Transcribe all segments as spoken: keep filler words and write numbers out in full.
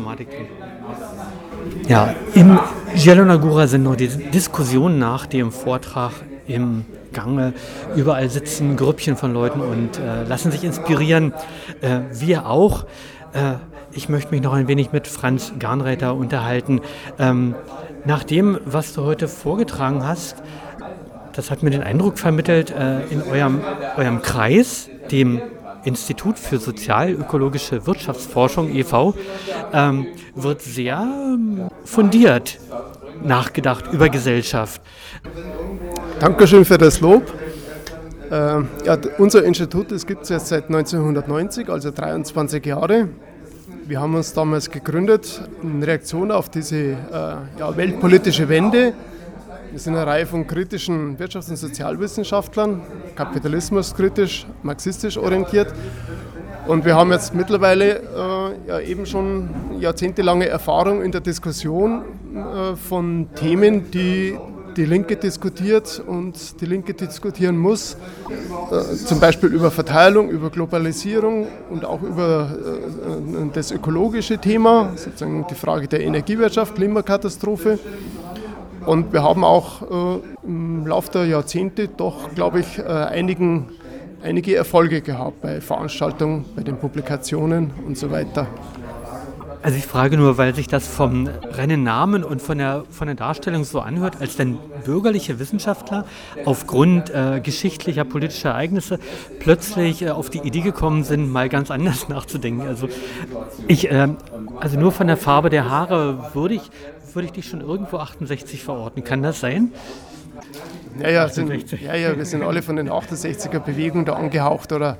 Problematik drin. Ja, im Zielona Góra sind noch die Diskussionen nach dem Vortrag im Gange. Überall sitzen Grüppchen von Leuten und äh, lassen sich inspirieren. Äh, wir auch. Äh, ich möchte mich noch ein wenig mit Franz Garnreiter unterhalten. Ähm, nach dem, was du heute vorgetragen hast, das hat mir den Eindruck vermittelt, äh, in eurem, eurem Kreis, dem Institut für sozial-ökologische Wirtschaftsforschung e V, ähm, wird sehr ähm, fundiert nachgedacht über Gesellschaft. Dankeschön für das Lob. Äh, ja, unser Institut gibt es jetzt seit neunzehnhundertneunzig, also dreiundzwanzig Jahre. Wir haben uns damals gegründet in Reaktion auf diese äh, ja, weltpolitische Wende. Wir sind eine Reihe von kritischen Wirtschafts- und Sozialwissenschaftlern, kapitalismuskritisch, marxistisch orientiert. Und wir haben jetzt mittlerweile äh, ja, eben schon jahrzehntelange Erfahrung in der Diskussion äh, von Themen, die die Linke diskutiert und die Linke diskutieren muss. Äh, zum Beispiel über Verteilung, über Globalisierung und auch über äh, das ökologische Thema, sozusagen die Frage der Energiewirtschaft, Klimakatastrophe. Und wir haben auch äh, im Laufe der Jahrzehnte doch, glaube ich, äh, einigen, einige Erfolge gehabt bei Veranstaltungen, bei den Publikationen und so weiter. Also ich frage nur, weil sich das vom reinen Namen und von der, von der Darstellung so anhört, als wenn bürgerliche Wissenschaftler aufgrund äh, geschichtlicher, politischer Ereignisse plötzlich äh, auf die Idee gekommen sind, mal ganz anders nachzudenken. Also, ich, äh, also nur von der Farbe der Haare würde ich, würde ich dich schon irgendwo achtundsechzig verorten. Kann das sein? Ja, ja, sind, ja, ja, wir sind alle von den achtundsechziger-Bewegungen da angehaucht oder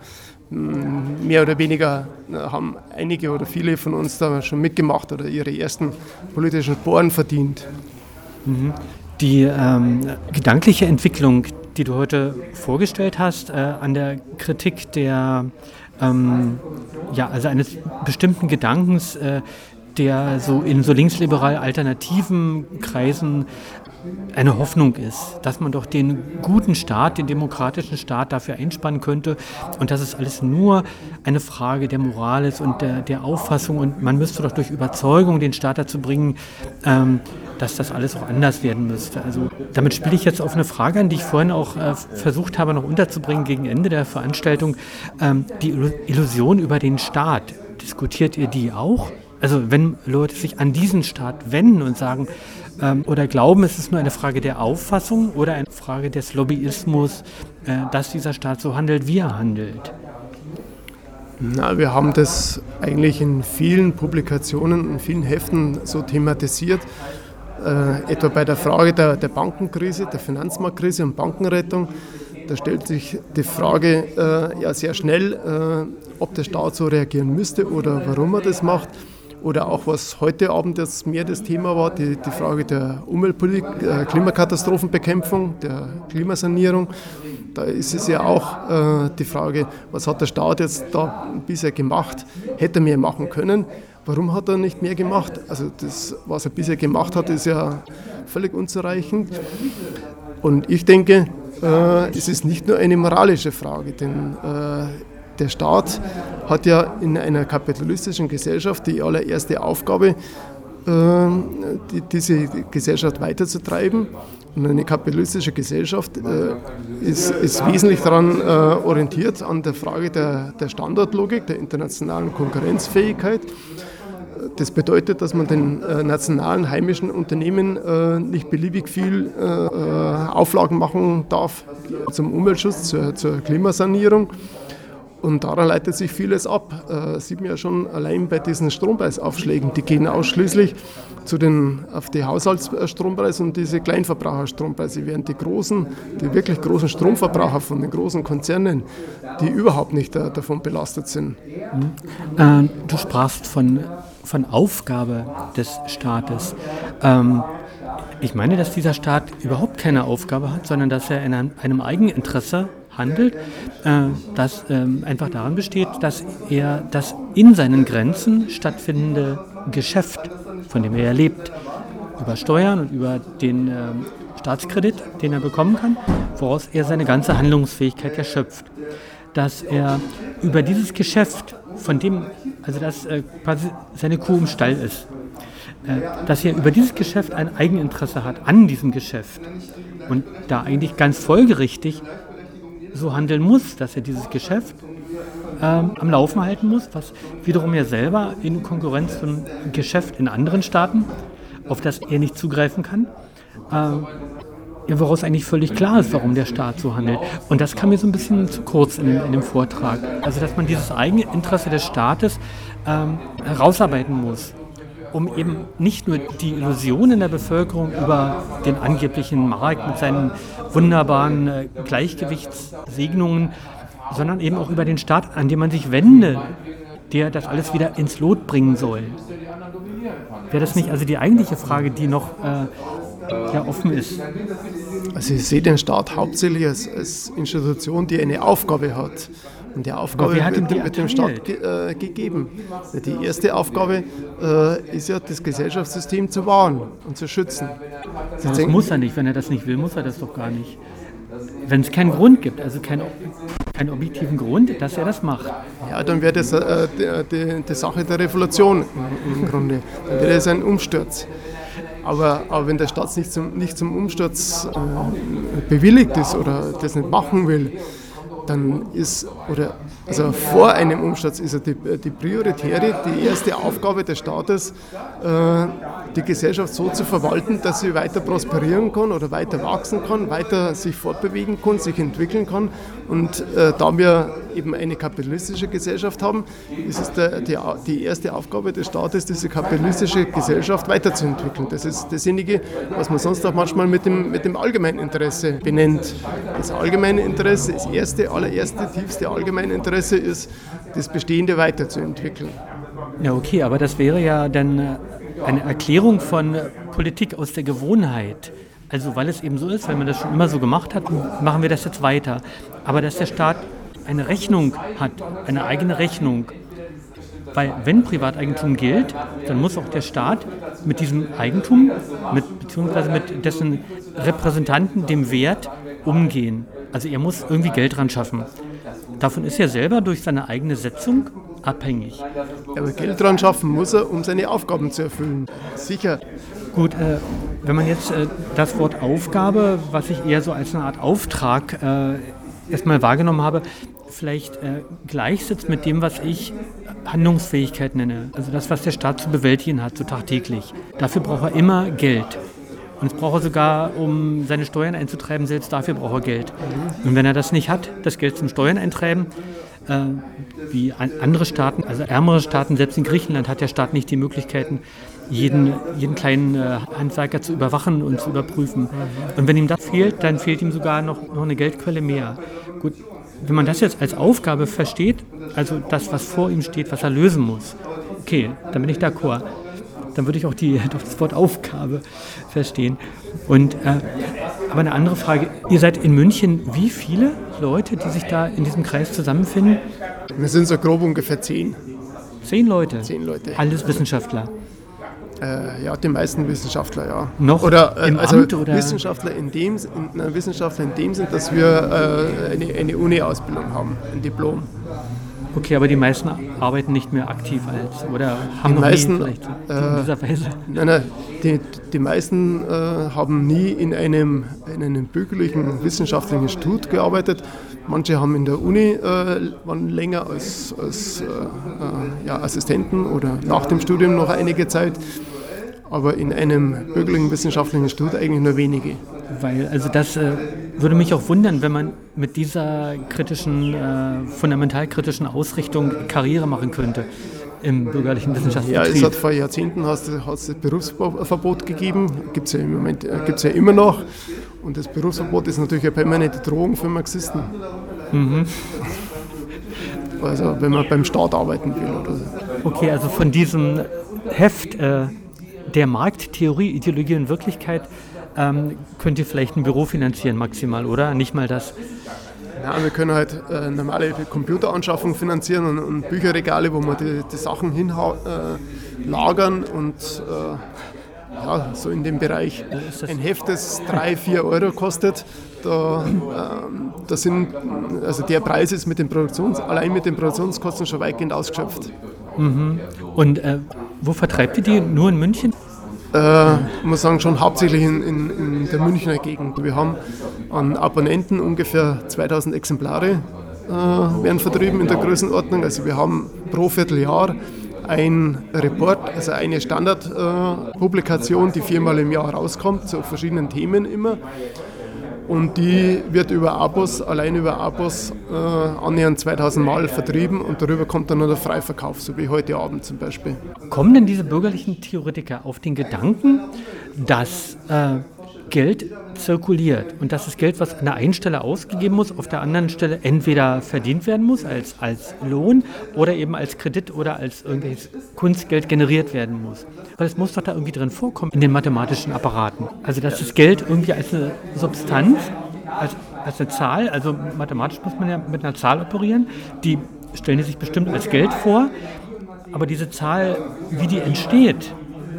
mehr oder weniger haben einige oder viele von uns da schon mitgemacht oder ihre ersten politischen Sporen verdient. Die ähm, gedankliche Entwicklung, die du heute vorgestellt hast, äh, an der Kritik der, ähm, ja, also eines bestimmten Gedankens, äh, der so in so linksliberal alternativen Kreisen eine Hoffnung ist, dass man doch den guten Staat, den demokratischen Staat dafür einspannen könnte und dass es alles nur eine Frage der Moral ist und der, der Auffassung und man müsste doch durch Überzeugung den Staat dazu bringen, ähm, dass das alles auch anders werden müsste. Also damit spiele ich jetzt auf eine Frage an, die ich vorhin auch äh, versucht habe noch unterzubringen gegen Ende der Veranstaltung. Ähm, die Illusion über den Staat, diskutiert ihr die auch? Also wenn Leute sich an diesen Staat wenden und sagen ähm, oder glauben, es ist nur eine Frage der Auffassung oder eine Frage des Lobbyismus, äh, dass dieser Staat so handelt, wie er handelt. Na, wir haben das eigentlich in vielen Publikationen, in vielen Heften so thematisiert, äh, etwa bei der Frage der, der Bankenkrise, der Finanzmarktkrise und Bankenrettung. Da stellt sich die Frage äh, ja sehr schnell, äh, ob der Staat so reagieren müsste oder warum er das macht. Oder auch, was heute Abend jetzt mehr das Thema war, die, die Frage der Umweltpolitik, äh, Klimakatastrophenbekämpfung, der Klimasanierung. Da ist es ja auch äh, die Frage, was hat der Staat jetzt da bisher gemacht? Hätte er mehr machen können? Warum hat er nicht mehr gemacht? Also das, was er bisher gemacht hat, ist ja völlig unzureichend. Und ich denke, äh, es ist nicht nur eine moralische Frage, denn äh, der Staat hat ja in einer kapitalistischen Gesellschaft die allererste Aufgabe, die, diese Gesellschaft weiterzutreiben. Und eine kapitalistische Gesellschaft ist, ist wesentlich daran orientiert, an der Frage der, der Standardlogik, der internationalen Konkurrenzfähigkeit. Das bedeutet, dass man den nationalen, heimischen Unternehmen nicht beliebig viel Auflagen machen darf zum Umweltschutz, zur, zur Klimasanierung. Und daran leitet sich vieles ab. Äh, sieht man ja schon allein bei diesen Strompreisaufschlägen. Die gehen ausschließlich zu den, auf die Haushaltsstrompreise und diese Kleinverbraucherstrompreise, während die großen, die wirklich großen Stromverbraucher von den großen Konzernen, die überhaupt nicht äh, davon belastet sind. Mhm. Äh, du sprachst von, von Aufgabe des Staates. Ähm, ich meine, dass dieser Staat überhaupt keine Aufgabe hat, sondern dass er in einem, einem Eigeninteresse handelt, äh, das äh, einfach daran besteht, dass er das in seinen Grenzen stattfindende Geschäft, von dem er lebt, über Steuern und über den äh, Staatskredit, den er bekommen kann, woraus er seine ganze Handlungsfähigkeit erschöpft. Dass er über dieses Geschäft, von dem also dass äh, quasi seine Kuh im Stall ist, äh, dass er über dieses Geschäft ein Eigeninteresse hat an diesem Geschäft und da eigentlich ganz folgerichtig so handeln muss, dass er dieses Geschäft ähm, am Laufen halten muss, was wiederum ja selber in Konkurrenz zum Geschäft in anderen Staaten, auf das er nicht zugreifen kann, ähm, ja, woraus eigentlich völlig klar ist, warum der Staat so handelt. Und das kam mir so ein bisschen zu kurz in dem, in dem Vortrag. Also, dass man dieses eigene Interesse des Staates ähm, herausarbeiten muss, um eben nicht nur die Illusion in der Bevölkerung über den angeblichen Markt mit seinen wunderbaren äh, Gleichgewichtssegnungen, sondern eben auch über den Staat, an den man sich wende, der das alles wieder ins Lot bringen soll. Wäre das nicht also die eigentliche Frage, die noch äh, ja, offen ist? Also ich sehe den Staat hauptsächlich als, als Institution, die eine Aufgabe hat. Und die Aufgabe wird, die wird dem Staat ge, äh, gegeben. Die erste Aufgabe äh, ist ja, das Gesellschaftssystem zu wahren und zu schützen. Ja, das muss er nicht. Wenn er das nicht will, muss er das doch gar nicht. Wenn es keinen Grund gibt, also keinen, keinen objektiven Grund, dass er das macht. Ja, dann wäre das äh, die, die, die Sache der Revolution im, im Grunde. Dann wäre das ein Umsturz. Aber, aber wenn der Staat nicht zum, nicht zum Umsturz äh, bewilligt ist oder das nicht machen will, dann ist, oder also vor einem Umsturz ist ja die, die prioritäre, die erste Aufgabe des Staates, äh, die Gesellschaft so zu verwalten, dass sie weiter prosperieren kann oder weiter wachsen kann, weiter sich fortbewegen kann, sich entwickeln kann. Und äh, da wir eben eine kapitalistische Gesellschaft haben, ist es der, die, die erste Aufgabe des Staates, diese kapitalistische Gesellschaft weiterzuentwickeln. Das ist dasjenige, was man sonst auch manchmal mit dem, mit dem Allgemeininteresse benennt. Das allgemeine Interesse, das erste, allererste, tiefste allgemeine Interesse ist, das Bestehende weiterzuentwickeln. Ja, okay, aber das wäre ja dann eine Erklärung von Politik aus der Gewohnheit. Also weil es eben so ist, wenn man das schon immer so gemacht hat, machen wir das jetzt weiter. Aber dass der Staat eine Rechnung hat, eine eigene Rechnung. Weil wenn Privateigentum gilt, dann muss auch der Staat mit diesem Eigentum, mit, beziehungsweise mit dessen Repräsentanten, dem Wert, umgehen. Also er muss irgendwie Geld ran schaffen. Davon ist er selber durch seine eigene Setzung abhängig. Aber Geld dran schaffen muss er, um seine Aufgaben zu erfüllen. Sicher. Gut, äh, wenn man jetzt äh, das Wort Aufgabe, was ich eher so als eine Art Auftrag äh, erstmal wahrgenommen habe, vielleicht äh, gleichsetzt mit dem, was ich Handlungsfähigkeit nenne. Also das, was der Staat zu bewältigen hat, so tagtäglich. Dafür braucht er immer Geld. Und es braucht er sogar, um seine Steuern einzutreiben, selbst dafür braucht er Geld. Und wenn er das nicht hat, das Geld zum Steuern eintreiben, äh, wie andere Staaten, also ärmere Staaten, selbst in Griechenland hat der Staat nicht die Möglichkeiten, jeden, jeden kleinen äh, Handwerker zu überwachen und zu überprüfen. Und wenn ihm das fehlt, dann fehlt ihm sogar noch, noch eine Geldquelle mehr. Gut, wenn man das jetzt als Aufgabe versteht, also das, was vor ihm steht, was er lösen muss, okay, dann bin ich d'accord. Dann würde ich auch die, doch das Wort Aufgabe verstehen. Und, äh, aber eine andere Frage, ihr seid in München, wie viele Leute, die sich da in diesem Kreis zusammenfinden? Wir sind so grob ungefähr zehn. Zehn Leute? Zehn Leute. Alles Wissenschaftler? Äh, ja, die meisten Wissenschaftler, ja. Noch oder, äh, im also Amt, oder? Wissenschaftler in dem, in, äh, Wissenschaftler in dem Sinn, dass wir äh, eine, eine Uni-Ausbildung haben, ein Diplom. Okay, aber die meisten arbeiten nicht mehr aktiv als, oder haben die noch meisten, nie vielleicht in äh, dieser Weise? Nein, nein, die, die meisten äh, haben nie in einem, in einem bürgerlichen wissenschaftlichen Institut gearbeitet. Manche haben in der Uni äh, waren länger als, als äh, äh, ja, Assistenten oder nach dem Studium noch einige Zeit. Aber in einem bürgerlichen wissenschaftlichen Institut eigentlich nur wenige. Weil, also das äh, würde mich auch wundern, wenn man mit dieser kritischen, äh, fundamentalkritischen Ausrichtung Karriere machen könnte im bürgerlichen Wissenschaftsbetrieb. Ja, es hat vor Jahrzehnten hat es das Berufsverbot gegeben, gibt es ja im Moment äh, gibt's ja immer noch. Und das Berufsverbot ist natürlich eine permanente Drohung für Marxisten. Mhm. Also wenn man beim Staat arbeiten will oder so. Okay, also von diesem Heft äh, der Markttheorie, Ideologie und Wirklichkeit ähm, könnt ihr vielleicht ein Büro finanzieren maximal, oder? Nicht mal das? Ja, wir können halt äh, normale Computeranschaffung finanzieren und, und Bücherregale, wo wir die, die Sachen hinlagern äh, und äh, ja, so in dem Bereich. Ein Heft, das drei, vier Euro kostet, da, äh, da sind, also der Preis ist mit den Produktions, allein mit den Produktionskosten schon weitgehend ausgeschöpft. Mhm. Und äh, wo vertreibt ihr die? Nur in München? Äh, ich muss sagen, schon hauptsächlich in, in, in der Münchner Gegend. Wir haben an Abonnenten ungefähr zweitausend Exemplare äh, werden vertrieben in der Größenordnung. Also wir haben pro Vierteljahr ein Report, also eine Standardpublikation, äh, die viermal im Jahr rauskommt, zu verschiedenen Themen immer. Und die wird über Abos, allein über Abos, äh, annähernd zweitausend Mal vertrieben und darüber kommt dann noch der Freiverkauf, so wie heute Abend zum Beispiel. Kommen denn diese bürgerlichen Theoretiker auf den Gedanken, dass äh, Geld zirkuliert und dass das Geld, was an der einen Stelle ausgegeben muss, auf der anderen Stelle entweder verdient werden muss als, als Lohn oder eben als Kredit oder als irgendwelches Kunstgeld generiert werden muss? Weil es muss doch da irgendwie drin vorkommen in den mathematischen Apparaten. Also dass das Geld irgendwie als eine Substanz, als, als eine Zahl, also mathematisch muss man ja mit einer Zahl operieren, die stellen die sich bestimmt als Geld vor, aber diese Zahl, wie die entsteht,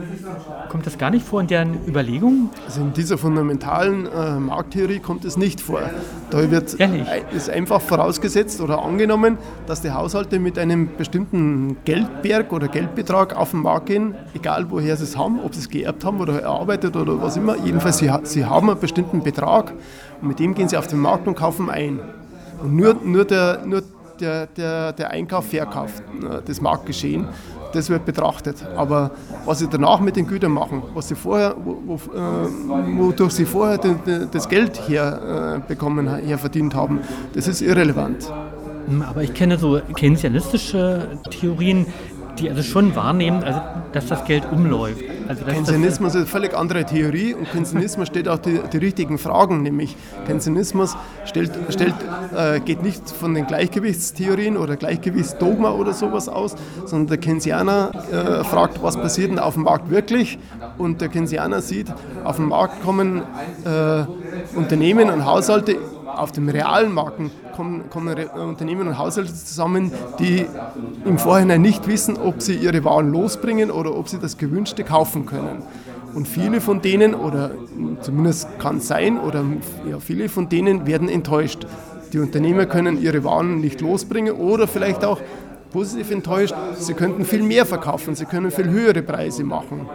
kommt das gar nicht vor in deren Überlegungen? Also in dieser fundamentalen äh, Markttheorie kommt es nicht vor. Da wird Ehrlich? ist einfach vorausgesetzt oder angenommen, dass die Haushalte mit einem bestimmten Geldberg oder Geldbetrag auf den Markt gehen, egal woher sie es haben, ob sie es geerbt haben oder erarbeitet oder was immer. Jedenfalls, sie, sie haben einen bestimmten Betrag und mit dem gehen sie auf den Markt und kaufen ein. Und nur, nur, der, nur der, der, der Einkauf, Verkauf, das Marktgeschehen, das wird betrachtet. Aber was sie danach mit den Gütern machen, was sie vorher, wo, wo, äh, wodurch sie vorher de, de, das Geld herbekommen, äh, her verdient haben, das ist irrelevant. Aber ich kenne so keynesianistische Theorien, die also schon wahrnehmen, also, dass das Geld umläuft. Also, Keynesianismus ist eine völlig andere Theorie und Keynesianismus stellt auch die, die richtigen Fragen, nämlich Keynesianismus stellt, stellt, äh, geht nicht von den Gleichgewichtstheorien oder Gleichgewichtsdogma oder sowas aus, sondern der Keynesianer äh, fragt, was passiert denn auf dem Markt wirklich, und der Keynesianer sieht, auf den Markt kommen äh, Unternehmen und Haushalte, auf dem realen Markt kommen, kommen Unternehmen und Haushalte zusammen, die im Vorhinein nicht wissen, ob sie ihre Waren losbringen oder ob sie das Gewünschte kaufen können. Und viele von denen, oder zumindest kann es sein, oder ja, viele von denen werden enttäuscht. Die Unternehmer können ihre Waren nicht losbringen oder vielleicht auch positiv enttäuscht, sie könnten viel mehr verkaufen, sie können viel höhere Preise machen.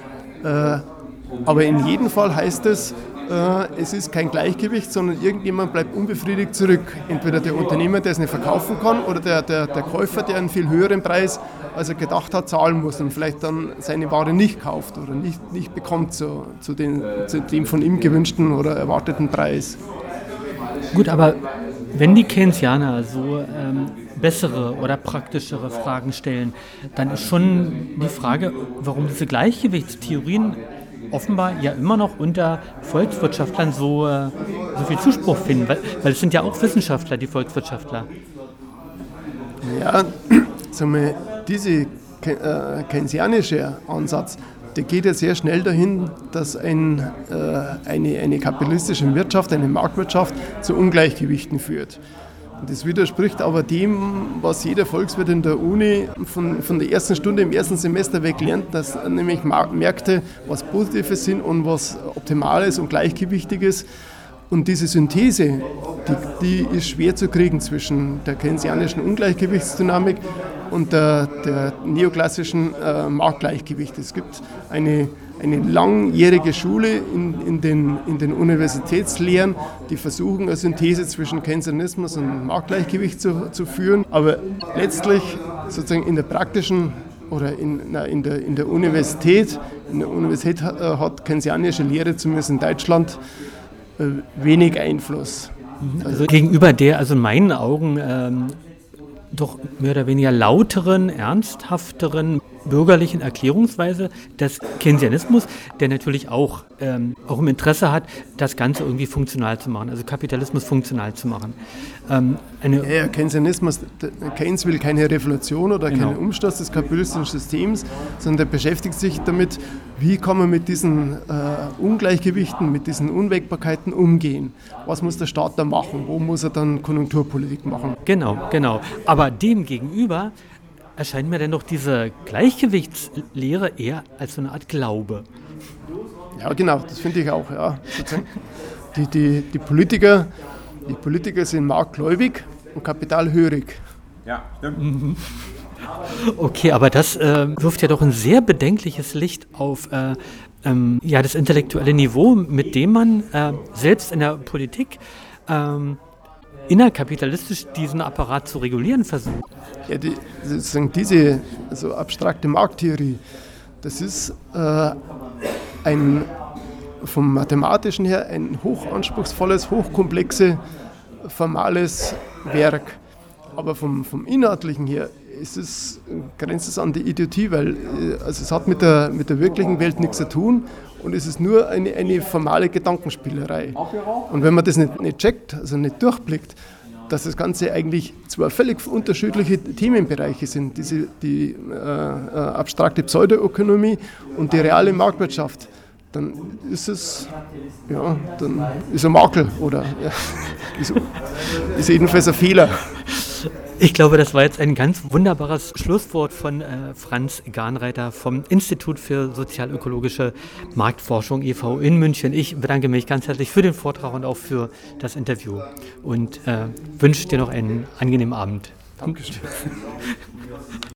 Äh, aber in jedem Fall heißt es, es ist kein Gleichgewicht, sondern irgendjemand bleibt unbefriedigt zurück. Entweder der Unternehmer, der es nicht verkaufen kann, oder der, der, der Käufer, der einen viel höheren Preis, als er gedacht hat, zahlen muss und vielleicht dann seine Ware nicht kauft oder nicht, nicht bekommt zu, zu, den, zu dem von ihm gewünschten oder erwarteten Preis. Gut, aber wenn die Keynesianer so ähm, bessere oder praktischere Fragen stellen, dann ist schon die Frage, warum diese Gleichgewichtstheorien offenbar ja immer noch unter Volkswirtschaftlern so, äh, so viel Zuspruch finden, weil, weil es sind ja auch Wissenschaftler, die Volkswirtschaftler. Ja, sagen wir, dieser äh, keynesianische Ansatz, der geht ja sehr schnell dahin, dass ein, äh, eine, eine kapitalistische Wirtschaft, eine Marktwirtschaft zu Ungleichgewichten führt. Das widerspricht aber dem, was jeder Volkswirt in der Uni von, von der ersten Stunde im ersten Semester weg lernt, dass nämlich Märkte was Positives sind und was Optimales und Gleichgewichtiges. Und diese Synthese, die, die ist schwer zu kriegen zwischen der keynesianischen Ungleichgewichtsdynamik und der, der neoklassischen äh, Marktgleichgewicht. Es gibt eine, eine langjährige Schule in, in, den, in den Universitätslehren, die versuchen, eine Synthese zwischen Keynesianismus und Marktgleichgewicht zu, zu führen. Aber letztlich sozusagen in der praktischen oder in, na, in, der, in der Universität, in der Universität hat, hat keynesianische Lehre, zumindest in Deutschland, wenig Einfluss. Also gegenüber der, also in meinen Augen, ähm, doch mehr oder weniger lauteren, ernsthafteren, bürgerlichen Erklärungsweise des Keynesianismus, der natürlich auch, ähm, auch im Interesse hat, das Ganze irgendwie funktional zu machen, also Kapitalismus funktional zu machen. Ähm, eine ja, ja, Keynesianismus, Keynes will keine Revolution oder genau. keinen Umsturz des kapitalistischen Systems, sondern er beschäftigt sich damit, wie kann man mit diesen äh, Ungleichgewichten, mit diesen Unwägbarkeiten umgehen. Was muss der Staat da machen? Wo muss er dann Konjunkturpolitik machen? Genau, genau. Aber dem gegenüber erscheint mir denn doch diese Gleichgewichtslehre eher als so eine Art Glaube. Ja, genau, das finde ich auch. Ja. Die, die, die, Politiker, die Politiker sind marktgläubig und kapitalhörig. Ja, stimmt. Mhm. Okay, aber das äh, wirft ja doch ein sehr bedenkliches Licht auf äh, ähm, ja, das intellektuelle Niveau, mit dem man äh, selbst in der Politik ähm, innerkapitalistisch diesen Apparat zu regulieren versucht. Ja, die, sozusagen diese also abstrakte Markttheorie, das ist äh, ein vom Mathematischen her ein hochanspruchsvolles, hochkomplexe, formales Werk. Aber vom, vom Inhaltlichen her ist es, grenzt es an die Idiotie, weil also es hat mit der, mit der wirklichen Welt nichts zu tun und es ist nur eine, eine formale Gedankenspielerei. Und wenn man das nicht, nicht checkt, also nicht durchblickt, dass das Ganze eigentlich zwar völlig unterschiedliche Themenbereiche sind, diese, die äh, abstrakte Pseudoökonomie und die reale Marktwirtschaft, dann ist es, ja, dann ist ein Makel oder ja, ist, ist jedenfalls ein Fehler. Ich glaube, das war jetzt ein ganz wunderbares Schlusswort von äh, Franz Garnreiter vom Institut für sozialökologische Marktforschung e V in München. Ich bedanke mich ganz herzlich für den Vortrag und auch für das Interview und äh, wünsche dir noch einen angenehmen Abend. Dankeschön.